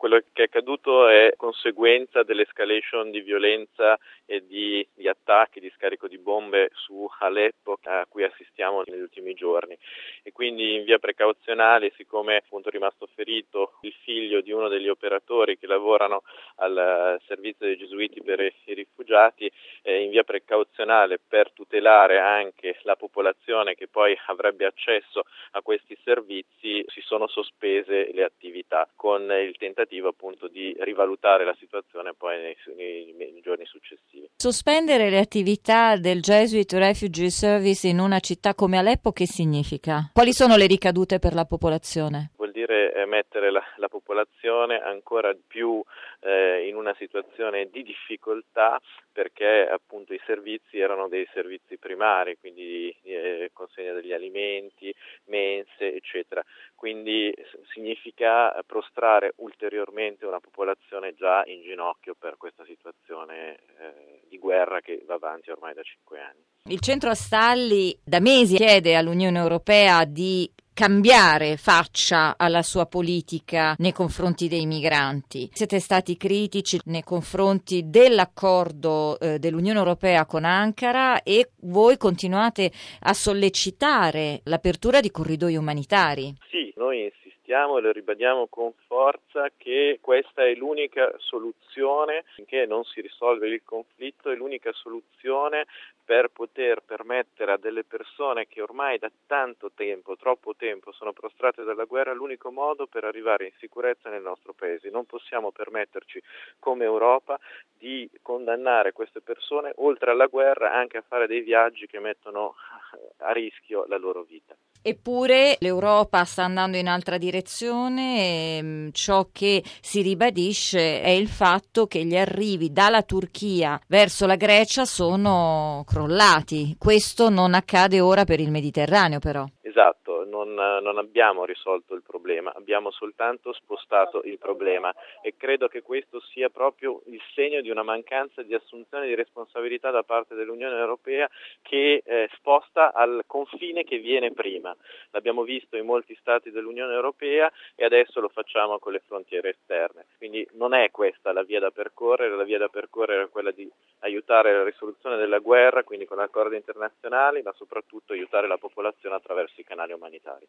Quello che è accaduto è conseguenza dell'escalation di violenza e di attacchi, di scarico di bombe su Aleppo a cui assistiamo negli ultimi giorni. E quindi in via precauzionale, siccome appunto è rimasto ferito il figlio di uno degli operatori che lavorano al servizio dei gesuiti per i rifugiati, in via precauzionale per tutelare anche la popolazione che poi avrebbe accesso a questi servizi, si sono sospese le attività con il tentativo appunto di rivalutare la situazione poi nei giorni successivi. Sospendere le attività del Jesuit Refugee Service in una città come Aleppo che significa? Quali sono le ricadute per la popolazione? Vuol dire mettere la popolazione ancora più in una situazione di difficoltà, perché appunto i servizi erano dei servizi primari, quindi consegna degli alimenti, mense, eccetera. Quindi significa prostrare ulteriormente una popolazione già in ginocchio per questa situazione di guerra che va avanti ormai da 5 anni. Il centro Astalli da mesi chiede all'Unione Europea di cambiare faccia alla sua politica nei confronti dei migranti. Siete stati critici nei confronti dell'accordo dell'Unione Europea con Ankara e voi continuate a sollecitare l'apertura di corridoi umanitari. Sì, noi insistiamo e lo ribadiamo con forza che questa è l'unica soluzione, finché non si risolve il conflitto, è l'unica soluzione per poter permettere a delle persone che ormai da tanto tempo, troppo tempo, sono prostrate dalla guerra, l'unico modo per arrivare in sicurezza nel nostro paese. Non possiamo permetterci come Europa di condannare queste persone, oltre alla guerra, anche a fare dei viaggi che mettono a rischio la loro vita. Eppure l'Europa sta andando in altra direzione e ciò che si ribadisce è il fatto che gli arrivi dalla Turchia verso la Grecia sono crollati. Questo non accade ora per il Mediterraneo, però. Esatto, non abbiamo risolto il problema, abbiamo soltanto spostato il problema e credo che questo sia proprio il segno di una mancanza di assunzione di responsabilità da parte dell'Unione Europea che sposta al confine che viene prima. L'abbiamo visto in molti stati dell'Unione Europea e adesso lo facciamo con le frontiere esterne. Quindi non è questa la via da percorrere è quella di aiutare la risoluzione della guerra, quindi con accordi internazionali, ma soprattutto aiutare la popolazione attraverso i canali umanitari.